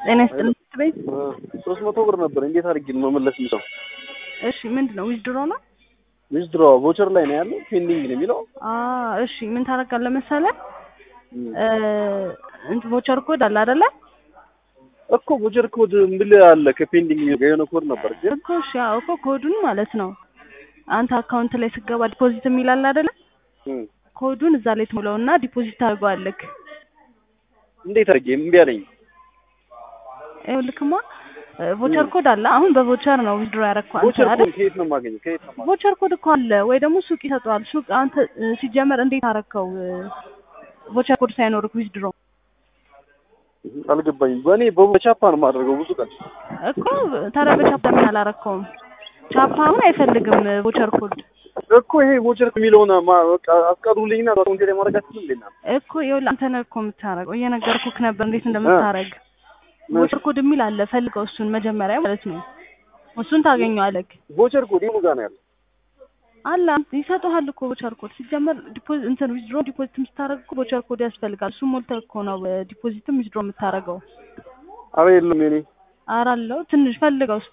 ጤና ይስጥልኝ ቤት 300 ብር ነበር እንዴት አድርጌ ነው መመለስ የምችለው? እሺ ምንድነው ዊዝድሮ ነው? ዊዝድሮ ቮቸር ላይ ነው ያለው ፔንዲንግ ነው የሚለው። እሺ ምን ታረጋለህ መሰለህ? ቮቸር ኮድ አለ አይደለ? እኮ ቮቸር ኮድ ምን አለ ከፔንዲንግ የሆነ ኮድ ነበር ግን እኮ እሺ እኮ ኮዱን ማለት ነው አንተ አካውንት ላይ ስገባ ዲፖዚት የሚል አለ አይደለ? ኮዱን እዛ ላይ ትሞላውና ዲፖዚት ታደርገዋለህ። እንዴት አድርጌ እምቢ አለኝ። ልክማ ቮቸር ኮድ አለ። አሁን በቮቸር ነው ዊዝድሮ ያደረኩት ቮቸር ኮድ ከየት ነው የማገኘው? ቮቸር ኮድ እኮ አለ ወይ ደግሞ ሱቅ ይሰጣል። ሱቅ አንተ ሲጀመር እንዴት አረከው ቮቸር ኮድ ሳይኖርክ ዊዝድሮ? አልገባኝም። በእኔ በቻፓ ነው የማደርገው ብዙ ቀን እኮ ታዲያ በቻፓ ምን አላረከውም? ቻፓውን አይፈልግም ቮቸር ኮድ እኮ ይሄ ቮቸር የሚለውና በቃ አስቀሩልኝና አካውንቴ ላይ ማድረጋችሁ እንዴና እኮ ይኸውልህ አንተ ነህ እኮ የምታረገው እየነገርኩህ ነበር እንዴት እንደምታረግ። ቮቸር ኮድ የሚል አለ ፈልገው እሱን መጀመሪያ ማለት ነው። እሱን ታገኘዋለህ። ቮቸር ኮድ የቱ ጋር ነው ያለው? አላ ይሰጡሃል እኮ ቮቸር ኮድ ሲጀመር ዲፖዚት ዊዝድሮ ዲፖዚት የምታረግ እኮ ቮቸር ኮድ ያስፈልጋል። እሱ ሞልተህ እኮ ነው ዲፖዚትም ዊዝድሮ የምታረገው። አረ የለም የኔ አራለው ትንሽ ፈልገው